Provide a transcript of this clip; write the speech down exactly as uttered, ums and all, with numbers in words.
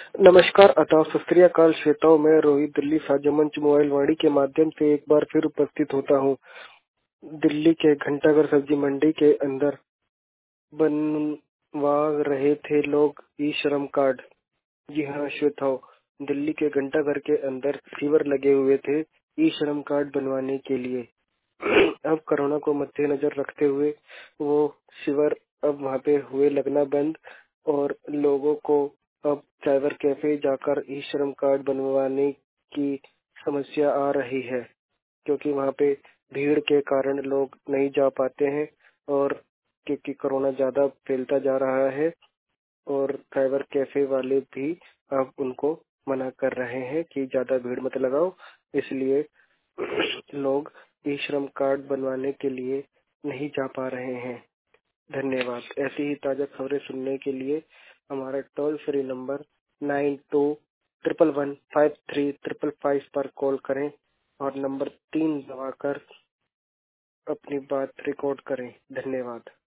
नमस्कार अतः सत श्री अकाल श्वेताओं, मैं रोहित दिल्ली साझा मंच मोबाइल वाणी के माध्यम से एक बार फिर उपस्थित होता हूँ। दिल्ली के घंटाघर सब्जी मंडी के अंदर बनवा रहे थे लोग ई श्रम कार्ड। जी हाँ श्वेताओं, दिल्ली के घंटाघर के अंदर फीवर लगे हुए थे ई श्रम कार्ड बनवाने के लिए। अब कोरोना को मद्देनजर रखते हुए वो शिविर अब वहाँ पे हुए लगना बंद और लोगों को अब साइबर कैफे जाकर ई श्रम कार्ड बनवाने की समस्या आ रही है, क्योंकि वहाँ पे भीड़ के कारण लोग नहीं जा पाते हैं और क्योंकि कोरोना ज्यादा फैलता जा रहा है और साइबर कैफे वाले भी अब उनको मना कर रहे हैं कि ज्यादा भीड़ मत लगाओ, इसलिए लोग ई श्रम कार्ड बनवाने के लिए नहीं जा पा रहे हैं। धन्यवाद। ऐसी ही ताजा खबरें सुनने के लिए हमारा toll free number nine two triple one five three triple five पर कॉल करें और नंबर तीन दबाकर अपनी बात रिकॉर्ड करें। धन्यवाद।